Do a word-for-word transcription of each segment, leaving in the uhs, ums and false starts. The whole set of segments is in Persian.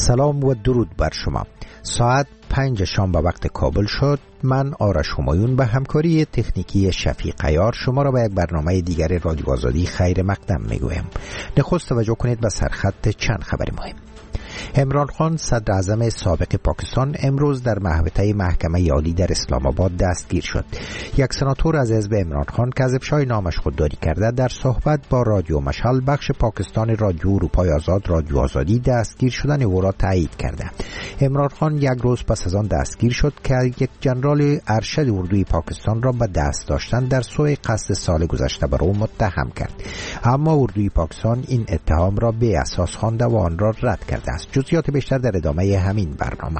سلام و درود بر شما. ساعت پنج شام به وقت کابل شد. من آرش همایون به همکاری تکنیکی شفیق عیار شما را به یک برنامه دیگر رادیو آزادی خیر مقدم میگویم. نخست توجه کنید به سرخط چند خبر مهم. عمران خان صدر اعظم سابق پاکستان امروز در محوطه محکمه عالی در اسلام آباد دستگیر شد. یک سناتور از حزب عمران خان که از افشای نامش خودداری کرده در صحبت با رادیو مشعل بخش پاکستان رادیو اروپای آزاد رادیو آزادی دستگیر شدن او را تایید کرده. عمران خان یک روز پس از آن دستگیر شد که یک جنرال ارشد اردوی پاکستان را به دست داشتن در سوی قصد سال گذشته بر او متهم کرد، اما اردوی پاکستان این اتهام را بی اساس خوانده و آن را رد کرده است. جزئیات بیشتر در ادامه همین برنامه.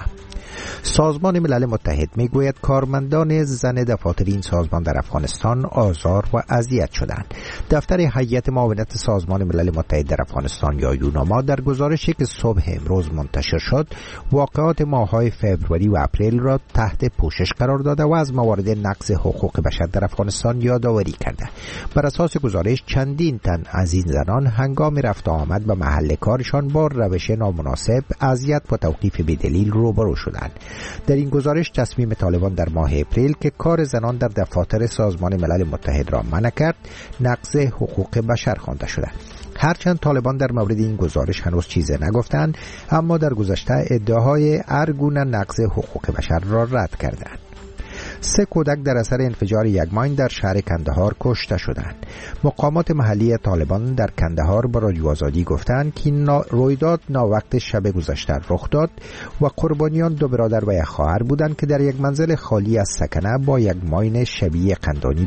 سازمان ملل متحد میگوید کارمندان زن دفاتر این سازمان در افغانستان آزار و اذیت شدند. دفتر هیئت معاونت سازمان ملل متحد در افغانستان یا یوناما در گزارشی که صبح امروز منتشر شد واقعات ماه‌های فوریه و اپریل را تحت پوشش قرار داده و از موارد نقض حقوق بشر در افغانستان یادآوری کرده. بر اساس گزارش چندین تن از این زنان هنگام رفت و آمد به محل کارشان با روش نامناسب، اذیت و توقیف بدلیل روبرو شدند. در این گزارش تصمیم طالبان در ماه اپریل که کار زنان در دفاتر سازمان ملل متحد را منع کرد نقض حقوق بشر خوانده شده. هرچند طالبان در مورد این گزارش هنوز چیزی نگفتند، اما در گذشته ادعاهای هر گونه نقض حقوق بشر را رد کردند. سه کودک در اثر انفجار یک ماین در شهر کندهار کشته شدند. مقامات محلی طالبان در کندهار با رادیو آزادی گفتند که نا... رویداد ناوقت شب گذشته رخ داد و قربانیان دو برادر و یک خواهر بودند که در یک منزل خالی از سکنه با یک ماین شبیه قندانی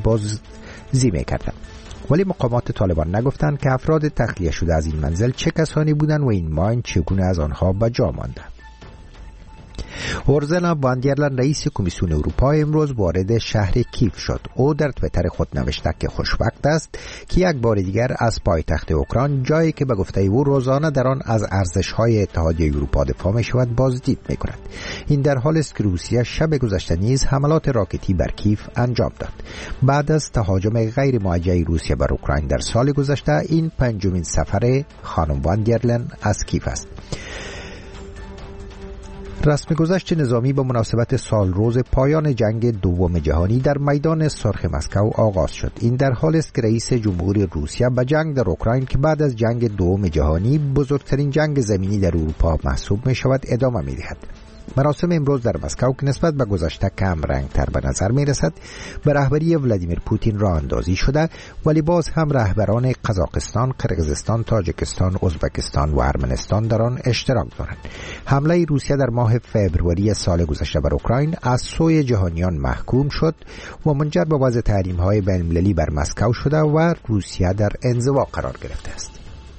بازی می‌کردند. ولی مقامات طالبان نگفتند که افراد تخلیه شده از این منزل چه کسانی بودند و این ماین چگونه از آنها به جا مانده. اورزلا واندرلن رئیس کمیسیون اروپا امروز وارد شهر کیف شد. او در توییتر خود نوشته که خوشبخت است که یک بار دیگر از پایتخت اوکراین، جایی که به گفته او روزانه در آن از ارزش‌های اتحادیه اروپا دفاع می‌شود، بازدید می‌کند. این در حالی است که روسیه شب گذشته نیز حملات راکتی بر کیف انجام داد. بعد از تهاجم غیر موجه روسیه بر اوکراین در سال گذشته این پنجمین سفر خانم واندرلن از کیف است. رسم گذشت نظامی به مناسبت سال روز پایان جنگ دوم جهانی در میدان سرخ مسکو آغاز شد. این در حالی است که رئیس جمهوری روسیه به جنگ در اوکراین که بعد از جنگ دوم جهانی بزرگترین جنگ زمینی در اروپا محسوب می شود ادامه می دهد. مراسم امروز در مسکو که نسبت به گذشته کم رنگ تر به نظر می رسد به رهبری ولادیمیر پوتین راه اندازی شده، ولی باز هم رهبران قزاقستان، قرقیزستان، تاجیکستان، ازبکستان و ارمنستان در آن اشتراک دارند. حمله روسیه در ماه فوریه سال گذشته بر اوکراین از سوی جهانیان محکوم شد و منجر به وضع تحریم‌های بین‌المللی بر مسکو شده و روسیه در انزوا قرار گرفته است.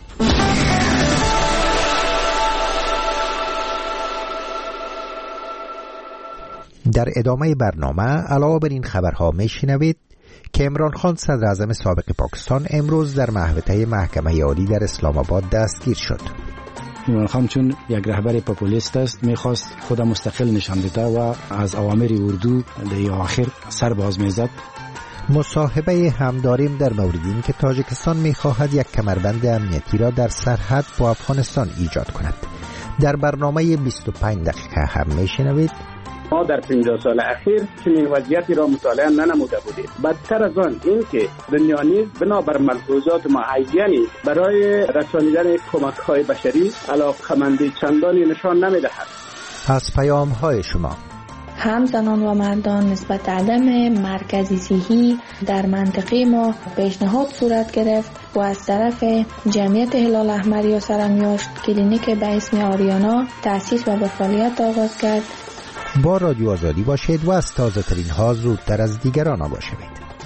در ادامه برنامه علاوه بر این خبرها میشنوید که عمران خان صدر اعظم سابق پاکستان امروز در محوطه محکمه عالی در اسلام آباد دستگیر شد. عمران خان چون یک رهبر پاپولیست است میخواست خود مستقل نشان بده و از اوامر اردو در آخر سر باز میزد. مصاحبه هم داریم در مورد این که تاجیکستان میخواهد یک کمربند امنیتی را در سرحد با افغانستان ایجاد کند. در برنامه بیست و پنج دقیقه هم میشنوید ما در پنجاه سال اخیر چنین وضعیتی را مطالعه ننموده بودیم. بدتر از آن این که دنیا نیز بنابر ملحوظات معینی برای رسانیدن کمک‌های بشری علاقه‌مندی چندانی نشان نمی‌دهد. از پیام‌های شما: هم زنان و مردان نسبت عدم مرکزی صحی در منطقه ما پیشنهاد صورت گرفت و از طرف جمعیت هلال احمر یا سرمیاشت کلینیک به اسم آریانا تأسیس و به فعالیت آغاز کرد. با رادیو آزادی باشید و از تازه ترین ها زودتر از دیگران آگاه شوید.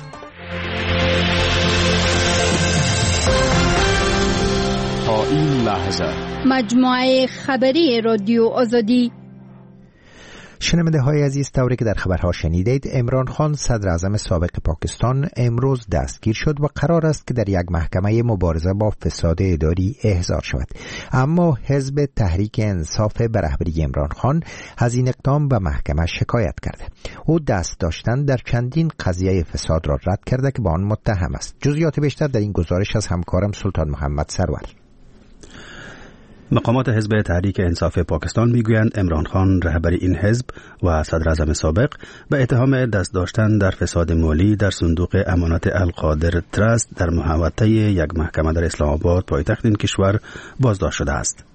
تا این لحظه مجموعه خبری رادیو آزادی. شنونده های عزیز، طوری که در خبرها شنیدید، عمران خان صدر اعظم سابق پاکستان امروز دستگیر شد و قرار است که در یک محکمه مبارزه با فساد اداری احضار شود. اما حزب تحریک انصاف به رهبری عمران خان از این اقدام به محکمه شکایت کرده. او دست داشتن در چندین قضیه فساد را رد کرده که با آن متهم است. جزئیات بیشتر در این گزارش از همکارم سلطان محمد سرور. مقامات حزب تحریک انصاف پاکستان میگویند عمران خان رهبر این حزب و صدر اعظم سابق به اتهام دست داشتن در فساد مالی در صندوق امانات القادر تراست در محوطه یک محکمه در اسلام آباد پایتخت این کشور بازداشت شده است.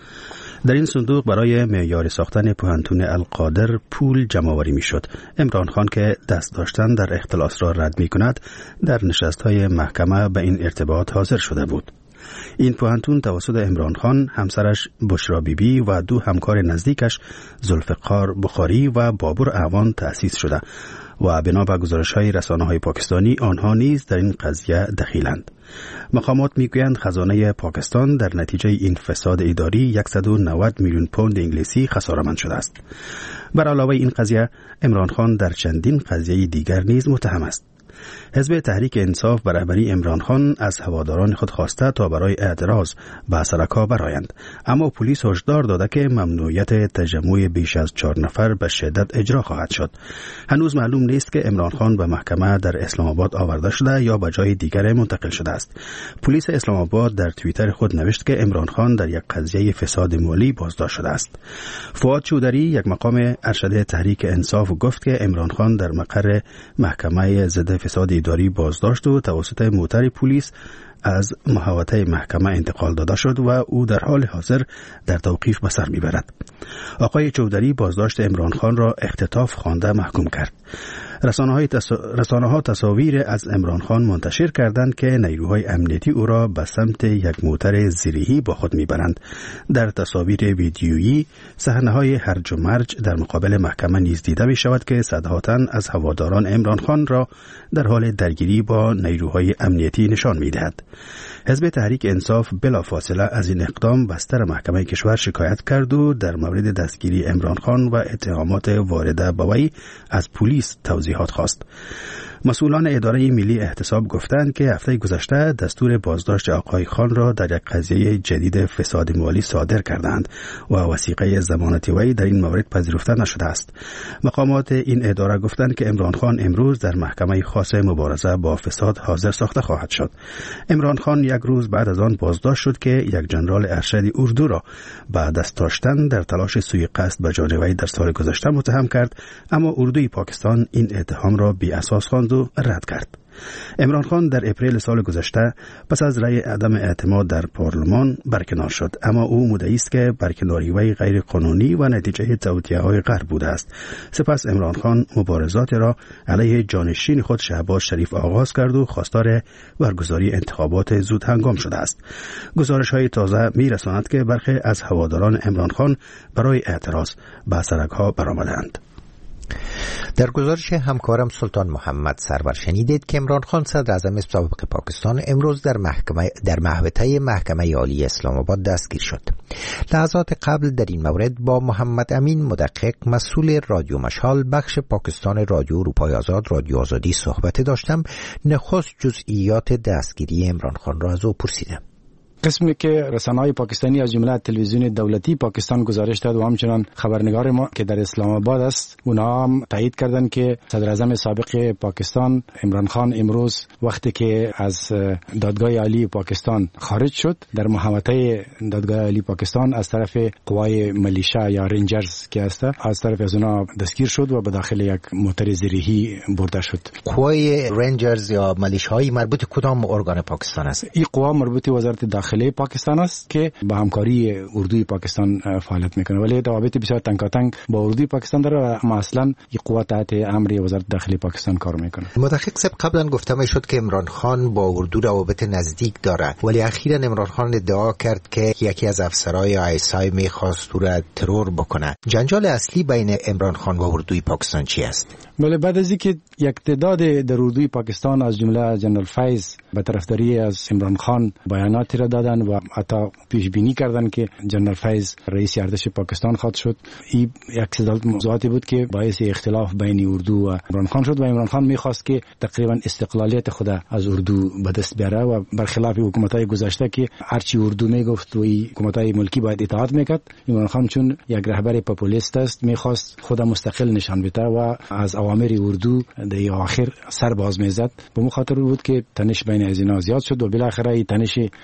در این صندوق برای معیاری ساختن پوهنتون القادر پول جمع‌آوری می‌شد. عمران خان که دست داشتن در اختلاس را رد می‌کند، در نشست‌های محکمه به این ارتباط حاضر شده بود. این پوهنتون توسط عمران خان، همسرش بشرا بیبی و دو همکار نزدیکش ذوالفقار بخاری و بابور اعوان تأسیس شده و بنا به گزارش‌های رسانه‌های پاکستانی آنها نیز در این قضیه دخیلند. مقامات میگویند خزانه پاکستان در نتیجه این فساد اداری صد و نود میلیون پوند انگلیسی خساره‌مند شده است. بر علاوه این قضیه عمران خان در چندین قضیه دیگر نیز متهم است. حزب تحریک انصاف به رهبری عمران خان از هواداران خود خواسته تا برای اعتراض به سرکا برآیند، اما پلیس هشدار داده که ممنوعیت تجمع بیش از چهار نفر به شدت اجرا خواهد شد. هنوز معلوم نیست که عمران خان به محکمه در اسلام آباد آورده شده یا به جای دیگر منتقل شده است. پلیس اسلام آباد در توییتر خود نوشت که عمران خان در یک قضیه فساد مالی بازداشت شده است. فؤاد چودری، یک مقام ارشد تحریک انصاف، گفت که عمران خان در مقر محکمه ضد فساد اداری بازداشت و توسط موتر پلیس از محوطه محکمه انتقال داده شد و او در حال حاضر در توقیف به سر میبرد. آقای چودری بازداشت عمران خان را اختطاف خوانده محکوم کرد. رسانه‌های تص... رسانه‌ها تصاویر از عمران خان منتشر کردند که نیروهای امنیتی او را به سمت یک موتر زیریی با خود میبرند. در تصاویر ویدیویی صحنه‌های هرج و مرج در مقابل محکمه نیز دیده می شود که صدها تن از هواداران عمران خان را در حال درگیری با نیروهای امنیتی نشان می‌دهد. حزب تحریک انصاف بلافاصله از این اقدام بستر محکمه کشور شکایت کرد و در مورد دستگیری عمران خان و اتهامات وارده به وی از پلیس توضیحات خواست. مسئولان اداره ملی احتساب گفتند که هفته گذشته دستور بازداشت آقای خان را در یک قضیه جدید فساد مالی صادر کردند و وثیقه ضمانت وی در این مورد پذیرفته نشده است. مقامات این اداره گفتند که عمران خان امروز در محکمه خاص مبارزه با فساد حاضر ساخته خواهد شد. عمران خان یک روز بعد از آن بازداشت شد که یک جنرال ارشد اردو را به دست داشتن در تلاش سوءقصد به جان وی در سال گذشته متهم کرد، اما اردوی پاکستان این اتهام را بی اساس خواند و رد کرد. عمران خان در اپریل سال گذشته پس از رأی عدم اعتماد در پارلمان برکنار شد، اما او مدعی است که برکناری وی غیر قانونی و نتیجه توطئه‌های غرب بوده است. سپس عمران خان مبارزات را علیه جانشین خود شهباز شریف آغاز کرد و خواستار برگزاری انتخابات زود هنگام شده است. گزارش‌های تازه می‌رساند که برخی از هواداران عمران خان برای اعتراض به سرک‌ها برآمدند. در گزارش همکارم سلطان محمد سرور شنیدید که عمران خان صدر اعظم سابق پاکستان امروز در محکمه در محوطه محکمه عالی اسلام آباد دستگیر شد. لحظات قبل در این مورد با محمد امین مدقق مسئول رادیو مشال بخش پاکستان رادیو اروپای آزاد رادیو آزادی صحبت داشتم. نخست جزئیات دستگیری عمران خان را از او پرسیدم. قسمی که رسانه‌های پاکستانی از جمله تلویزیون دولتی پاکستان گزارش داد و همچنان خبرنگار ما که در اسلام آباد است، اونها هم تایید کردند که صدر اعظم سابق پاکستان عمران خان امروز وقتی که از دادگاه عالی پاکستان خارج شد، در محوطه دادگاه عالی پاکستان از طرف قوای ملیشا یا رنجرز که است از طرف از اونها دستگیر شد و به داخل یک موتر زیریی برده شد. قوای رنجرز یا ملیشاهای مربوط کدام ارگان پاکستان است؟ این قوا مربوط وزارت داخله پاکستان است که با همکاری اردوی پاکستان فعالیت میکنه، ولی روابط بسیار تنگاتنگ با اردوی پاکستان داره، اما اصلا این قوا تحت امر وزارت داخله پاکستان کار میکنه. مدقق صاحب، قبلا گفته میشد که عمران خان با اردو روابط نزدیک داره، ولی اخیراً عمران خان ادعا کرد که یکی از افسرهای آی اس آی میخواست او را ترور بکنه. جنجال اصلی بین عمران خان و اردوی پاکستان چی است؟ بله، بعد از اینکه یک تعداد در اردوی پاکستان از جمله جنرال فیض به طرفداری از عمران خان بیاناتی را دادن و حتی پیش بینی کردن که جنرال فیض رئیس ارتش پاکستان خواهد شد، این یک سلسله موضوعاتی بود که باعث اختلاف بین اردو و عمران خان شد و عمران خان میخواست که تقریبا استقلالیت خود از اردو به دست بیاره و برخلاف حکومت‌های گذشته که هرچی اردو میگفت و حکومت‌های ملکی باید اطاعت میکرد، عمران خان چون یک رهبر پاپولیست است میخواست خود مستقل نشان بده و از اوامر اردو در آخر سر باز میزد. به مخاطر بود که تنش بین از اینا زیاد شد و بالاخره تنش اخیر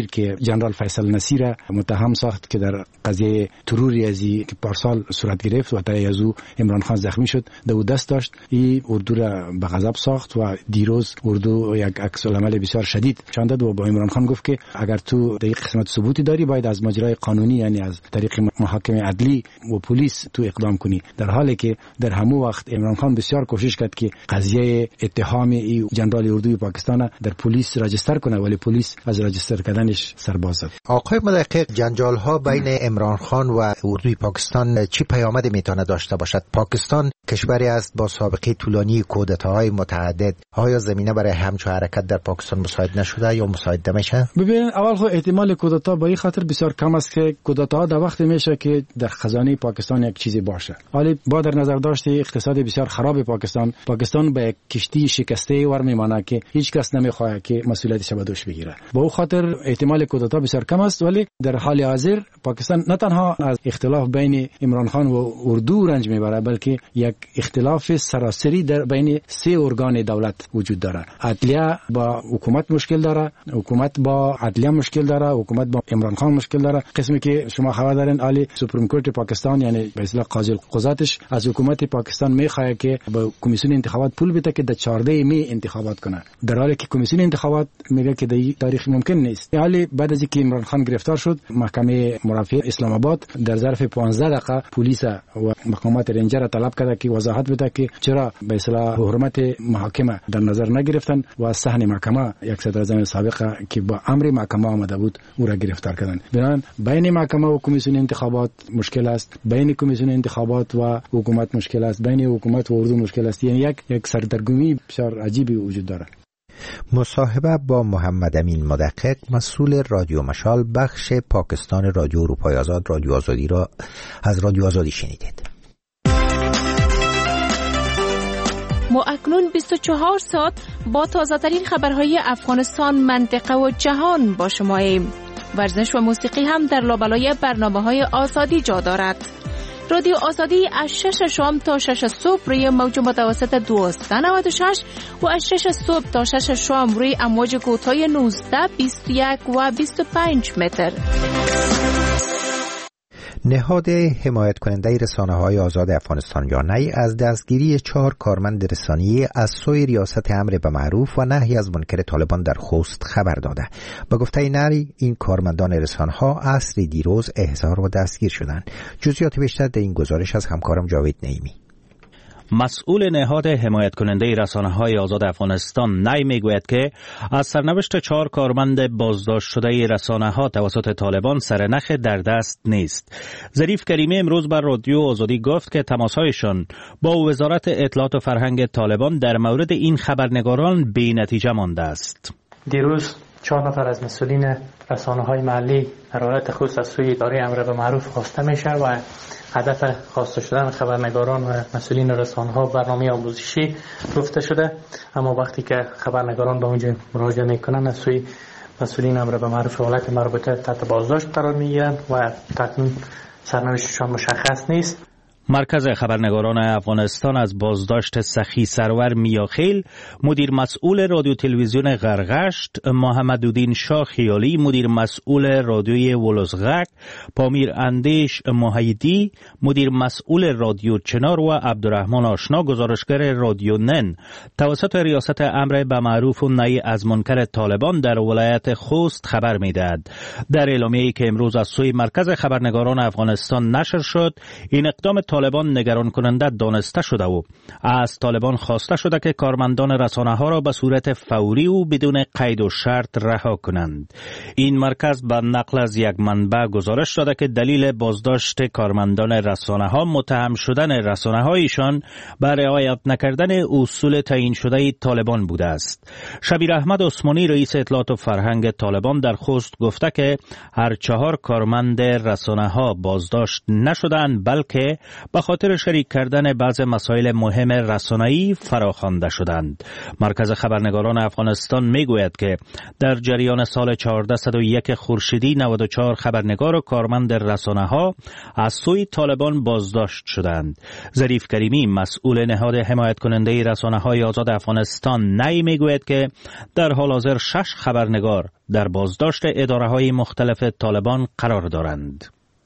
امیر که جنرال فیصل نصیر متهم ساخت که در قضیه تروری ازی که پارسال صورت گرفت و تا یزو عمران خان زخمی شد دو دست داشت. این اردو را به غضب ساخت و دیروز اردو یک عکس العمل بسیار شدید نشان داد و با عمران خان گفت که اگر تو در قسمت ثبوتی داری باید از مجرای قانونی یعنی از طریق محاکم عدلی و پلیس تو اقدام کنی، در حالی که در همون وقت عمران خان بسیار کوشش کرد که قضیه اتهام ای جنرال اردوی پاکستان در پلیس راجستر کنه ولی پلیس از راجستر کردنش سرباز زد. آقای مدقق، جنجال ها بین عمران خان و اردوی پاکستان چی پیامدی میتونه داشته باشد؟ پاکستان کشوری است با سابقه طولانی کودتاهای متعدد. آیا زمینه برای همچون حرکت در پاکستان مساعد نشده یا مساعد نمیشه؟ ببین، اول خو احتمال کودتا با این خاطر بسیار کم است که کودتا در وقت میشه که در خزانه پاکستان یک چیزی باشه. ولی با در نظر داشته اقتصاد بسیار خراب پاکستان، پاکستان به یک کشتی شکسته ور میمانه که هیچ کس نمیخواد که مسئولیتش به دوش بگیره. با اون خاطر احتمال کودتا بسیار کم است. ولی در حال حاضر پاکستان نه تنها از اختلاف بین عمران خان و اردو رنج میبره، بلکه یک اختلاف سراسری در بین سه ارگان دولت وجود داره. عدلیه با حکومت مشکل داره، حکومت با عدلیه مشکل داره، حکومت با عمران خان مشکل داره. قسمی که شما خبر دارین عالی سوپریم کورت پاکستان یعنی به اصطلاح قاضی القضاتش از حکومت پاکستان میخواد که با کمیسیون انتخابات پول بده که در چهارده می انتخابات کنه، در حالی که کمیسیون انتخابات میگه که در تاریخ ممکن نیست. حالی بعد از اینکه عمران خان گرفتار شد، محکمه مرافعه اسلام آباد در ظرف پانزده دقیقه پلیس و مقامات رنجر طلب کرده که وضاحت بده که چرا به اصطلاح حرمت محاکمه در نظر نگرفتن و صحن محکمه یک صدر اعظم سابق که با امر محکمه آمده بود او را گرفتار کردن. بنابراین بین محکمه و کمیسیون انتخابات مشکل است، بین کمیسیون انتخابات و حکومت مشکل است، بین حکومت و اردو مشکل است. یعنی یک یک سردرگمی بسیار عجیبی وجود داره. مصاحبه با محمد امین مدقق، مسئول رادیو مشال بخش پاکستان رادیو اروپای آزاد رادیو آزادی را از رادیو آزادی شنیدید. ما اکنون بیست و چهار ساعت با تازه ترین خبرهای افغانستان، منطقه و جهان با شماییم. ورزش و موسیقی هم در لابلای برنامه‌های آزادی جا دارد. رادیو آزادی از شش شام تا شش صبح روی موج متوسط دویست و نود و شش و از شش صبح تا شش شام روی امواج کوتاه نوزده، بیست و یک و بیست و پنج متر. نهاد حمایت کننده رسانه‌های آزاد افغانستان یا نی از دستگیری چهار کارمند رسانه‌ای از سوی ریاست امر به معروف و نهی از منکر طالبان در خوست خبر داده. با گفته نی این کارمندان رسانه‌ها عصر دیروز احضار و دستگیر شدند. جزئیات بیشتر در این گزارش از همکارم جاوید نعیمی. مسئول نهاد حمایت کننده رسانه‌های آزاد افغانستان نی میگوید که از سرنوشت چهار کارمند بازداشت شده رسانه‌ها توسط طالبان سرنخ در دست نیست. ظریف کریمی امروز بر رادیو آزادی گفت که تماس‌هایشان با وزارت اطلاعات و فرهنگ طالبان در مورد این خبرنگاران بی نتیجه مانده است. دیروز چهار نفر از مسئولین رسانه‌های محلی در ولایت خوست از سوی اداره امر به معروف خواسته میشه و هدف خواسته شدن خبرنگاران و مسئولین رسانه‌ها برنامه آموزشی گفته شده، اما وقتی که خبرنگاران به اونجا مراجعه میکنن از سوی مسئولین امر به معروف ولایت مربوطه تحت بازداشت قرار میگیرن و تکنون سرنوشتشان مشخص نیست. مرکز خبرنگاران افغانستان از بازداشت سخی سرور میاخیل، مدیر مسئول رادیو تلویزیون غرغشت، محمدالدین شاه خیالی، مدیر مسئول رادیوی ولوزغک، پامیر اندیش محیدی، مدیر مسئول رادیو چنار و عبدالرحمن آشنا، گزارشگر رادیو نن، توسط ریاست امر به معروف و نهی از منکر طالبان در ولایت خوست خبر میدهد. در اعلامیه‌ای که امروز از سوی مرکز خبرنگاران افغانستان نشر شد، این اقدام طالبان نگران کننده دانسته شده و از طالبان خواسته شده که کارمندان رسانه ها را به صورت فوری و بدون قید و شرط رها کنند. این مرکز به نقل از یک منبع گزارش داده که دلیل بازداشت کارمندان رسانه ها متهم شدن رسانه هایشان به رعایت نکردن اصول تعیین شده طالبان بوده است. شبیر احمد عثمانی رئیس اطلاعات و فرهنگ طالبان در خوست گفته که هر چهار کارمند رسانه ها بازداشت نشدند، بلکه به خاطر شریک کردن بعض مسائل مهم رسانه‌ای فراخوانده شدند. مرکز خبرنگاران افغانستان میگوید که در جریان سال چهارصد و یک خورشیدی نود و چهار خبرنگار و کارمند رسانه‌ها از سوی طالبان بازداشت شدند. ظریف کریمی مسئول نهاد حمایت کننده رسانه‌های آزاد افغانستان نی میگوید که در حال حاضر شش خبرنگار در بازداشت اداره‌های مختلف طالبان قرار دارند.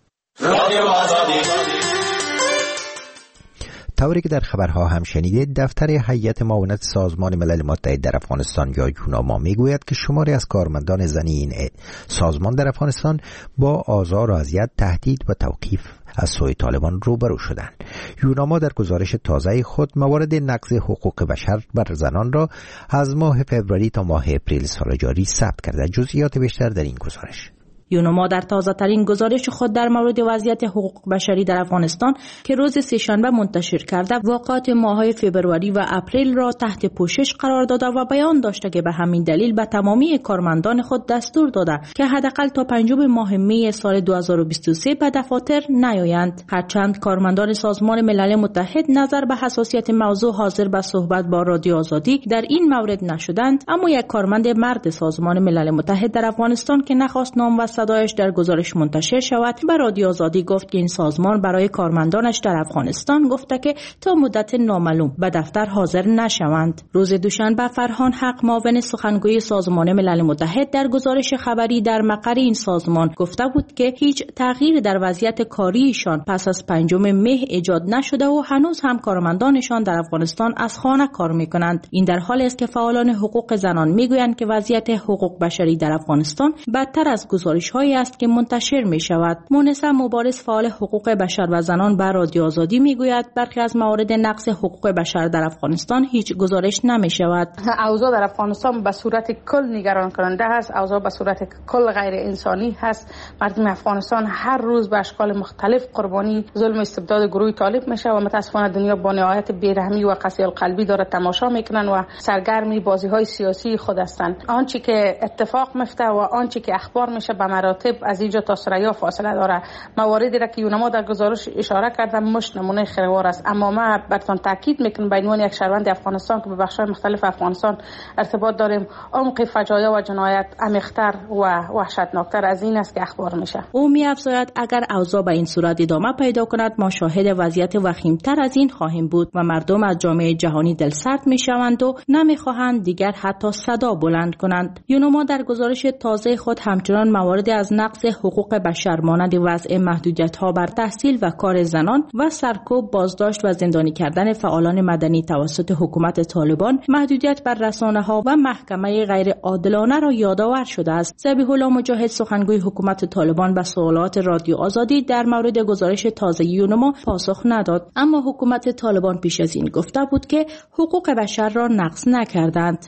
طوری که در خبرها هم شنیدید، دفتر هیئت معاونت سازمان ملل متحد در افغانستان یا یوناما میگوید که شماری از کارمندان زنی این سازمان در افغانستان با آزار و اذیت، تهدید و توقیف از سوی طالبان روبرو شدند. یوناما در گزارش تازه خود موارد نقض حقوق بشر بر زنان را از ماه فوریه تا ماه اپریل سال جاری ثبت کرده. جزئیات بیشتر در این گزارش. یوناما در تازه ترین گزارش خود در مورد وضعیت حقوق بشری در افغانستان که روز سه‌شنبه منتشر کرده، واقعات ماه‌های فوریه و اپریل را تحت پوشش قرار داده و بیان داشته که به همین دلیل به تمامی کارمندان خود دستور داده که حداقل تا پنجم ماه می سال دو هزار و بیست و سه به دفاتر نیایند. هرچند کارمندان سازمان ملل متحد نظر به حساسیت موضوع حاضر به صحبت با رادیو آزادی در این مورد نشدند، اما یک کارمند مرد سازمان ملل متحد در افغانستان که نخواست نام و صدایش در گزارش منتشر شود به رادیو آزادی گفت که این سازمان برای کارمندانش در افغانستان گفته که تا مدت نامعلوم به دفتر حاضر نشوند. روز دوشنبه فرهان حق، معاون سخنگوی سازمان ملل متحد، در گزارش خبری در مقر این سازمان گفته بود که هیچ تغییر در وضعیت کاریشان پس از پنجم مه ایجاد نشده و هنوز هم کارمندانشان در افغانستان از خانه کار میکنند. این در حالی است که فعالان حقوق زنان میگویند که وضعیت حقوق بشری در افغانستان بدتر از گزارش‌های است که منتشر می شود. مونسه مبارز، فعال حقوق بشر و زنان، به رادیو آزادی می گوید برخی از موارد نقض حقوق بشر در افغانستان هیچ گزارش نمی شود. اوضاع در افغانستان به صورت کل نگران کننده است. اوضاع به صورت کل غیر انسانی هست. مردم افغانستان هر روز به اشکال مختلف قربانی ظلم و استبداد گروه طالب میشه و متاسفانه دنیا با نهایت بیرحمی و قسی القلبی داره تماشا میکنن و سرگرمی بازی های سیاسی خود هستند. آنچه که اتفاق میفته و آنچه که اخبار میشه به مراتب از اینجا تا ثریا فاصله داره. مواردی را که یوناما در گزارش اشاره کرده مش نمونه خیروار است، اما ما براتون تاکید میکنم به عنوان یک شهروند افغانستان که به بخش‌های مختلف افغانستان ارتباط داریم، عمق فجایع و جنایت عمیق‌تر و وحشتناکتر از این است که اخبار میشه. او می‌افزاید اگر اوضاع به این صورت ادامه پیدا کند ما شاهد وضعیت وخیم‌تر از این خواهیم بود و مردم از جامعه جهانی دلسرد میشوند و نمیخواهند دیگر حتی صدا بلند کنند. یوناما در گزارش تازه خود همچنان موارد از نقض حقوق بشر مانند وضع محدودیت‌ها بر تحصیل و کار زنان و سرکوب، بازداشت و زندانی کردن فعالان مدنی توسط حکومت طالبان، محدودیت بر رسانه‌ها و محکمه غیر عادلانه را یادآور شده است. ذبیح الله مجاهد، سخنگوی حکومت طالبان، به سوالات رادیو آزادی در مورد گزارش تازه یوناما پاسخ نداد، اما حکومت طالبان پیش از این گفته بود که حقوق بشر را نقض نکردند.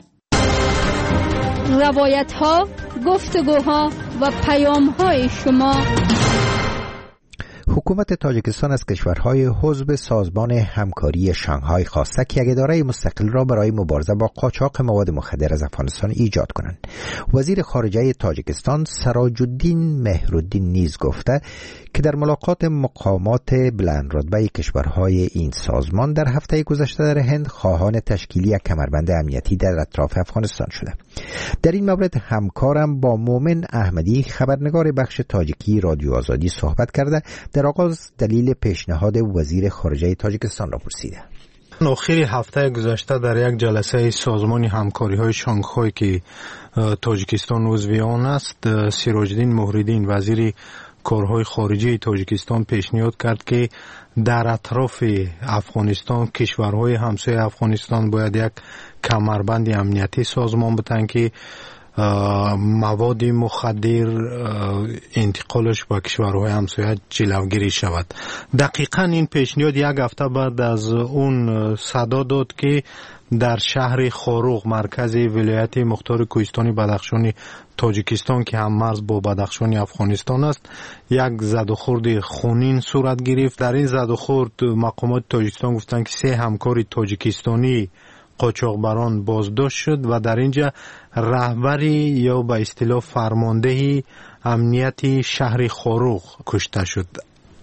روایت ها، گفتگوها و پیام های شما. حکومت تاجیکستان از کشورهای عضو سازمان همکاری شانگهای خواسته که یک اداره مستقل را برای مبارزه با قاچاق مواد مخدر از افغانستان ایجاد کنند. وزیر خارجه تاجیکستان سراج الدین مهرالدین نیز گفته که در ملاقات مقامات بلند رتبه کشورهای این سازمان در هفته گذشته در هند خواهان تشکیل یک کمربند امنیتی در اطراف افغانستان شده. در این مورد همکارم با مومن احمدی، خبرنگار بخش تاجیکی رادیو آزادی، صحبت کرده. در آغاز دلیل پیشنهاد وزیر خارجه تاجیکستان را پرسیده. آخر هفته گذشته در یک جلسه سازمان همکاری های شانگهای که تاجیکستان عضو آن است، سراج الدین مهرالدین وزیر کارهای خارجی تاجیکستان پیشنهاد کرد که در اطراف افغانستان کشورهای همسایه افغانستان باید یک کمربند امنیتی سازمان بتن که مواد مخدر انتقالش به کشورهای همسایه جلوگیری شود. دقیقاً این پیشنهاد یک هفته بعد از اون صدا داد که در شهر خاروغ، مرکز ولایت مختار کوهستانی بدخشانی تاجیکستان که هم مرز با بدخشان افغانستان است، یک زدوخورد خونین صورت گرفت. در این زدوخورد مقامات تاجیکستان گفتند که سه همکار تاجیکستانی قاچاقبران بازداشت شد و در اینجا رهبری یا به اصطلاح فرمانده امنیتی شهر خاروغ کشته شد.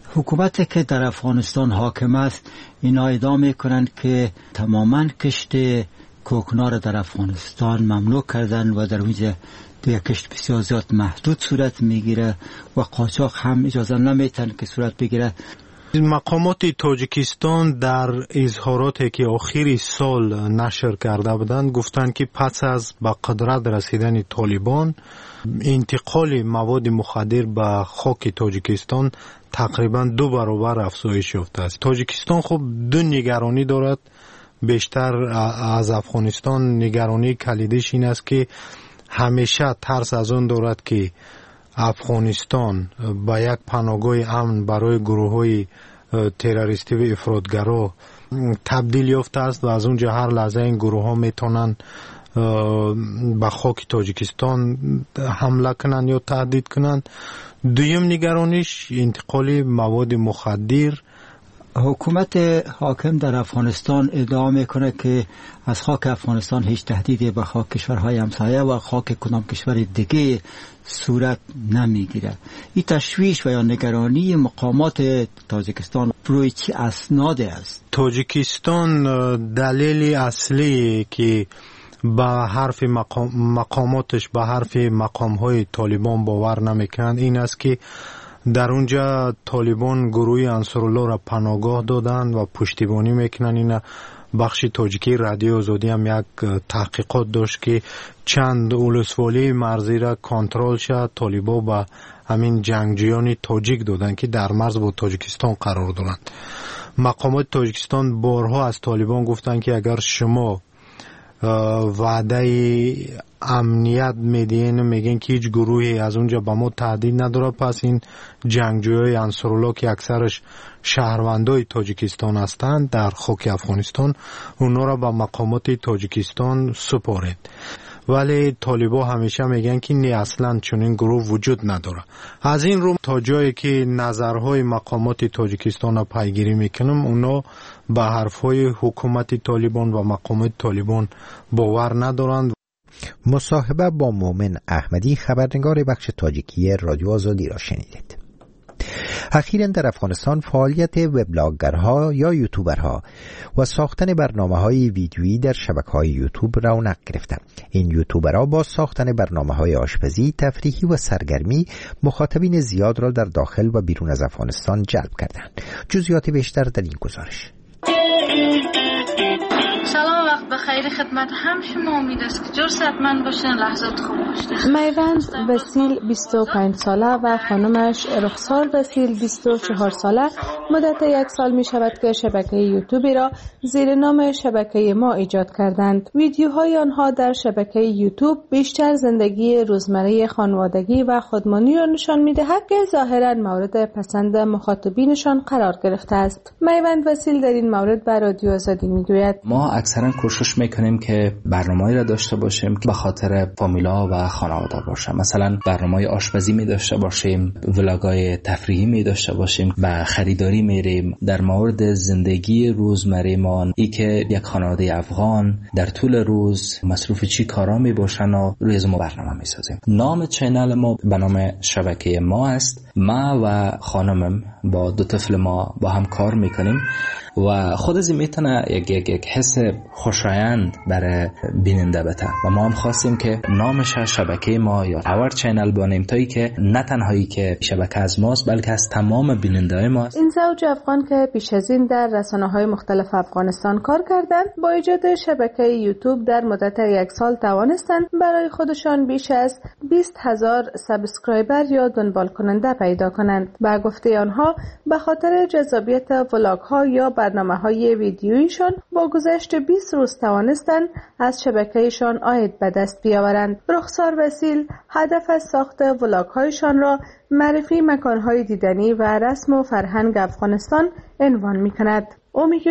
حکومتی که در افغانستان حاکم است اینا ادعا میکنند که تماما کشت کوکنار در افغانستان ممنوع کردن و در اونجا دیگه کشت بسیار زیاد محدود صورت میگیره و قاچاق هم اجازه نمیتن که صورت بگیره. مقامات تاجیکستان در اظهاراتی که آخری سال نشر کرده بودند گفتند که پس از به قدرت رسیدن طالبان انتقال مواد مخدر به خاک تاجیکستان تقریبا دو برابر افزایش یافته است. تاجیکستان خب دو نگرانی دارد. بیشتر از افغانستان نگرانی کلیدیش این است که همیشه ترس از اون دارد که افغانستان با یک پناهگاه امن برای گروه‌های تروریستی و افراطگرا تبدیل یافته است و از اونجا هر لحظه این گروه‌ها میتونن به خاک تاجیکستان حمله کنن یا تهدید کنن. دویم نگرانیش انتقال مواد مخدر. حکومت حاکم در افغانستان ادعا میکنه که از خاک افغانستان هیچ تهدیدی به خاک کشورهای همسایه و خاک کدام کشور دیگه صورت نمیگیره. این تشویش و یا نگرانی مقامات تاجیکستان روی چی اسناد است؟ تاجیکستان دلیل اصلی که به حرف مقام مقاماتش به حرف مقامهای طالبان باور نمیکنند این است که در اونجا طالبان گروه انصارالله را پناهگاه دادند و پشتیبانی میکنن. این بخش تاجیکی رادیو آزادی هم یک تحقیقات داشت که چند ولسوالی مرزی را کنترل شد طالبان به همین جنگجویان تاجیک دادند که در مرز با تاجیکستان قرار دارند. مقامات تاجیکستان بارها از طالبان گفتند که اگر شما وعده امنیت میدین میگن که هیچ گروهی از اونجا به ما تهدید نداره، پس این جنگجویای انصارالله که اکثرش شهروندای تاجیکستان هستند در خاک افغانستان اونا را به مقامات تاجیکستان سپارید. ولی طالبا همیشه میگن که نه اصلا چنین گروه وجود نداره. از این رو تا جایی که نظرهای مقامات تاجیکستان را پیگیری میکنم اونا به حرفهای حکومت طالبان و مقامات طالبان باور ندارند. مصاحبه با مومن احمدی خبرنگار بخش تاجیکی رادیو آزادی را شنیدید. اخیراً در افغانستان فعالیت وبلاگرها یا یوتیوبرها و ساختن برنامه‌های ویدیویی در شبکه‌های یوتیوب رونق گرفته. این یوتیوبرها با ساختن برنامه‌های آشپزی، تفریحی و سرگرمی مخاطبین زیاد را در داخل و بیرون از افغانستان جلب کردند. جزئیات بیشتر در این گزارش. سلام، وقت بخیر خدمت هم شما. امید است که جور صحتمند باشین، لحظات خوب باشین. میوند وسیل بیست و پنج ساله و خانمش رخسار وسیل بیست و چهار ساله مدت یک سال می شود که شبکه یوتیوبی را زیر نام شبکه ما ایجاد کردند. ویدیوهای آنها در شبکه یوتیوب بیشتر زندگی روزمره خانوادگی و خودمانی را نشان می دهد که ظاهرا مورد پسند مخاطبینشان قرار گرفته است. میوند وسیل در این مورد به رادیو آزادی می گوید: ما اکثرا کوشش میکنیم که برنامه‌ای را داشته باشیم که به خاطر فامیلا و خانواده باشه. مثلا برنامه‌های آشپزی می داشته باشیم، ولاگ‌های تفریحی می داشته باشیم، به خریداری میریم. در مورد زندگی روزمره ما، ای که یک خانواده افغان در طول روز مصروف چی کارا می باشن و روی از ما برنامه می سازیم. نام چینل ما به نام شبکه ما است. ما و خانمم با دو طفل ما با هم کار میکنیم و خود از این میتونه یک, یک, یک حس خوشایند برای بیننده بده و ما هم خواستیم که نامش شبکه ما یا اور چینل بانیم تا ای که نه تنهایی که شبکه از ماست بلکه از تمام بیننده های ماست. این زوج افغان که پیش از این در رسانه‌های مختلف افغانستان کار کردند با ایجاد شبکه یوتیوب در مدت یک سال توانستند برای خودشان بیش از بیست هزار سابسکرایبر یا دنبال کننده پیدا کنند. با گفته آنها به خاطر جذابیت ولاگ ها یا برنامه‌های ویدیوییشان با گذشت بیست روز توانستند از شبکه‌شان عاید به دست بیاورند. رخسار وسیل هدف از ساخت ولاگ‌هایشان را معرفی مکان‌های دیدنی و رسم و فرهنگ افغانستان عنوان می‌کند. او می‌گوید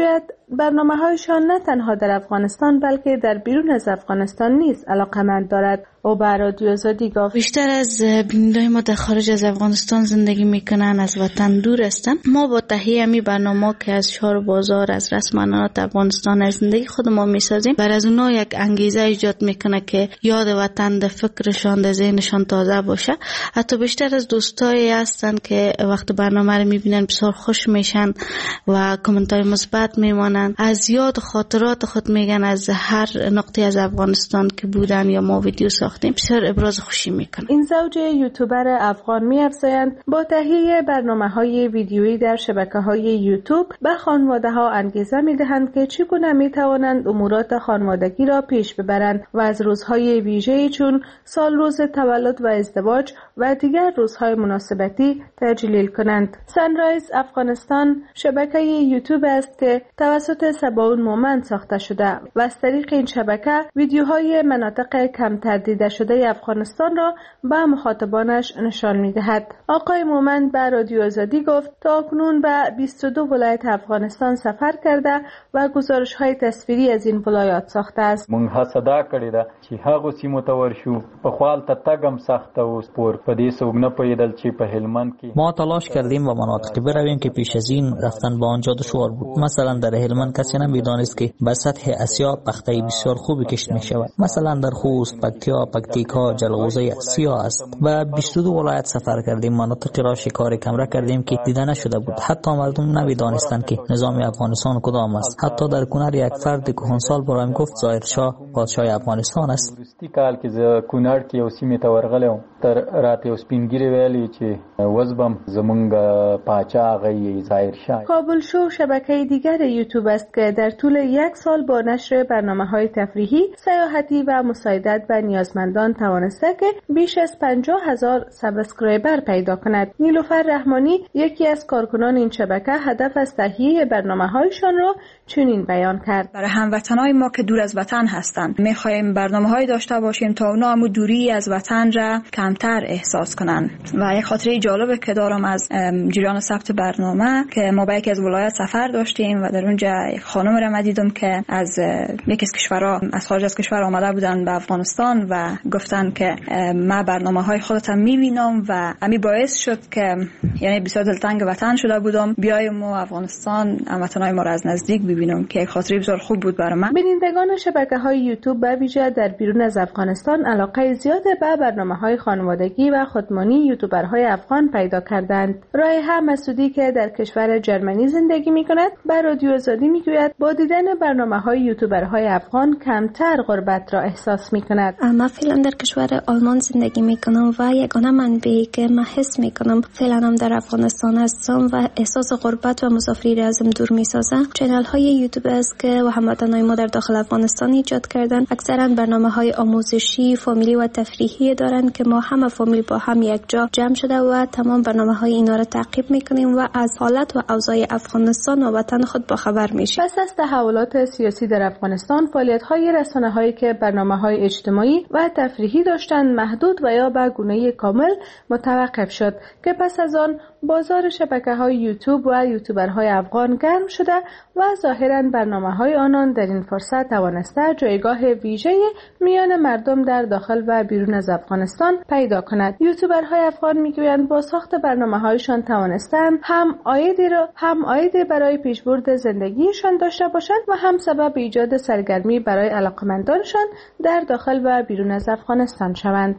برنامه‌هایشان نه تنها در افغانستان بلکه در بیرون از افغانستان نیز علاقه‌مند دارد. او به رادیو آزادی گفت بیشتر از بینندگان ما در خارج از افغانستان زندگی میکنن، از وطن دور هستن. ما با تهیه می برنامه که از شهر بازار، از رسمانات افغانستان، از زندگی خود ما میسازیم، بر از اونها یک انگیزه ایجاد میکنه که یاد وطن در فکرشان، در ذهنشان تازه باشه. حتی بیشتر از دوستایی هستن که وقت برنامه رو میبینن بسیار خوش میشن و کامنت های مثبت میمانن، از یاد و خاطرات خود میگن از هر نقطه از افغانستان که بودن یا ما ویدیو ساختیم، بسیار ابراز خوشی میکنن. این زوج یوتیوبر افغان می‌افزایند با تهیه برنامه‌های ویدیویی در شبکه‌های یوتیوب به خانواده‌ها انگیزه می‌دهند که چگونه می‌توانند امورات خانوادگی را پیش ببرند و از روزهای ویژه‌ای چون سال روز تولد و ازدواج و دیگر روزهای مناسبتی تجلیل کنند. سانرایز افغانستان شبکه یوتیوب است که توسط سباون مومند ساخته شده و از طریق این شبکه ویدیوهای مناطق کمتر دیده شده افغانستان را به مخاطبانش نشان می‌دهد. آقای مومند به رادیو آزادی گفت تا اکنون به بیست و دو ولایت افغانستان سفر کرده و گزارش‌های تصویری از این ولایات ساخته است. مونږ هڅه دا کړې ده چې هغه سیمو ته ورشو په خپل ته تګم سخت او سپور په دې څوک نه پیدل چې په هلمند کې ما تلاش کردیم و مناطقی برویم که پیش از این رفتن به آنجا دشوار بود. مثلا در هلمند کسی نمی‌دانست که به سطح اسیا پخته بسیار خوبی کشت می‌شود. مثلا در خوست، پکتیا، پکتیکا، جلغوزه سیاه است. و بیست و دو ولایت سفر کردیم، مناطقی را شکار کمره کردیم که دیده نشده بود. حتی مردم نمی‌دانستند که نظام افغانستان کدام است. حتی در کنر یک فرد کهنسال برایم گفت ظاهر شاه پادشاه افغانستان است. ورستی کال کې ز کونړ کې یو سیمه ته ورغلم، تر راته سپینګری ویلي چې وزبم زمونږ پاچا غي ظاهر شاه. کابل شو شبکه دیگر یوتیوب است که در طول یک سال با نشر برنامه‌های تفریحی، سیاحتی و مساعدت به نیازمندان توانسته که بیش از پنجاه هزار سابسکرایبر پیدا کند. نیلوفر رحمانی یکی از کارکنان این شبکه هدف از تهیه برنامه‌هایشان را چنین بیان کرد: برای هموطنان ما که دور از وطن هستند می‌خواهیم برنامه‌هایی داشته باشیم تا اونا هم دوری از وطن را کمتر احساس کنند. و یک خاطره جالبه که دارم از جریان ثبت برنامه که ما به یکی از ولایت سفر داشتیم و در اونجا یک خانم را دیدم که از یکی از کشورها از خارج از کشور آمده بودن به افغانستان و گفتن که ما برنامه‌های خودتم می‌بینم و همین باعث شد که یعنی بسیار دلتنگ وطن شده بودم بیایم و افغانستان هموطنان ما را از نزدیک ببینم که یک خاطره بسیار خوب بود برای من. بینندگان شبکه‌های یوتیوب به ویژه در بیرون از افغانستان علاقه زیاد به برنامه‌های خانوادگی و خودمانی یوتیوبرهای افغان پیدا کردند. رایحه مسعودی که در کشور جرمنی زندگی می‌کند به رادیو آزادی می‌گوید با دیدن برنامه‌های یوتیوبرهای افغان کمتر غربت را احساس می‌کند. من فعلا در کشور آلمان زندگی می‌کنم و یگانه منبعی که من حس می‌کنم فعلا هم در افغانستان هستم و احساس غربت و مسافری را ازم دور می‌سازه. چنل‌های یوتیوب است که هموطنان ما در داخل افغانستان ایجاد کردن. اکثرا برنامه‌های آموزشی، فامیلی و تفریحی دارند که ما همه فامیل با هم یک جا جمع شده و تمام برنامه‌های اینا را تعقیب می‌کنیم و از حالت و اوضاع افغانستان و وطن خود باخبر میشیم. پس از تحولات سیاسی در افغانستان، فعالیت‌های رسانه‌هایی که برنامه‌های اجتماعی و تفریحی داشتند محدود و یا به گونه کامل متوقف شد که پس از آن بازار شبکه‌های یوتیوب و یوتیوبرهای افغان گرم شده و ظاهراً برنامه‌های آنان در این فرصت توانسته جایگاه ویژه میان مردم در داخل و بیرون از افغانستان پیدا کند. یوتیوبرهای افغان میگویند با ساخت برنامه‌هایشان توانستند هم عایدی را هم عایدی برای پیشبرد زندگیشان داشته باشند و هم سبب ایجاد سرگرمی برای علاقمندانشان در داخل و بیرون از افغانستان شوند.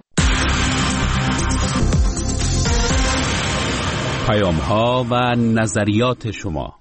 پیام‌ها و نظریات شما.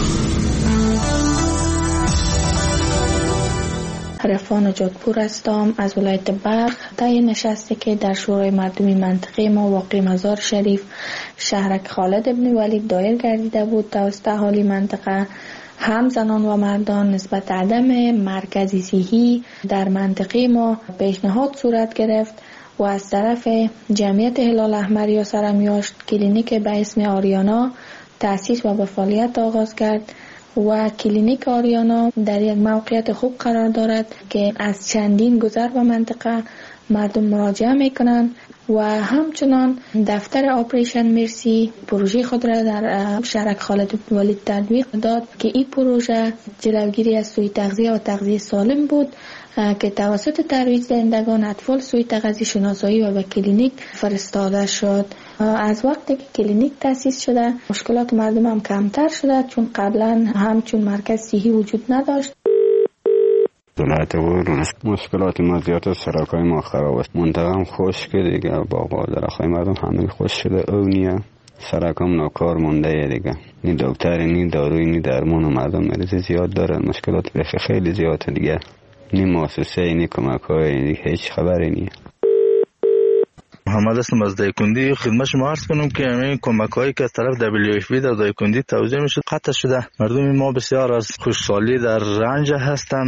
عرفان جادپور هستم از ولایت بلخ. طی نشستی که در شورای مردمی منطقه ما واقع مزار شریف شهرک خالد ابن ولید دایر گردیده بود توسط اهالی منطقه، هم زنان و مردان نسبت عدم مرکزی صحی در منطقه ما پیشنهاد صورت گرفت و از طرف جمعیت هلال احمر یا سرمیاشت کلینیک به اسم آریانا تأسیس و به فعالیت آغاز کرد و کلینیک آریانا در یک موقعیت خوب قرار دارد که از چندین گذر و منطقه مردم مراجعه میکنن و همچنان دفتر آپریشن مرسی پروژه خود را در شهرک خالد ولید تطبیق داد که این پروژه جلوگیری از سوء تغذیه و تغذیه سالم بود که توسط ترویج دهندگان اطفال سوء تغذیه شناسایی و به کلینیک فرستاده شد. از وقتی که کلینیک تأسیس شده مشکلات مردم هم کمتر شده، چون قبلا همچون مرکز صحی وجود نداشت. ولایت ورود مشکلات ما زیاد است، سرکای ما خراب است، منطقه خوش که دیگه باغ و درختای مردم همه خوش شده، اونیه سرکام ناکار مونده دیگه، نی دکتر نی داروی نی درمان و مردم مریض زیاد دارن، مشکلات خیلی زیاده دیگه، نی مؤسسه نی کمک‌های نی هیچ خبری نی. محمد هستم از دایکندی. خدمت شما عرض کنم که همین کمک‌هایی که از طرف دبلیو اف پی در دایکندی توزیع میشه قطع شده. مردم ما بسیار از خوشحالی در رنج هستند.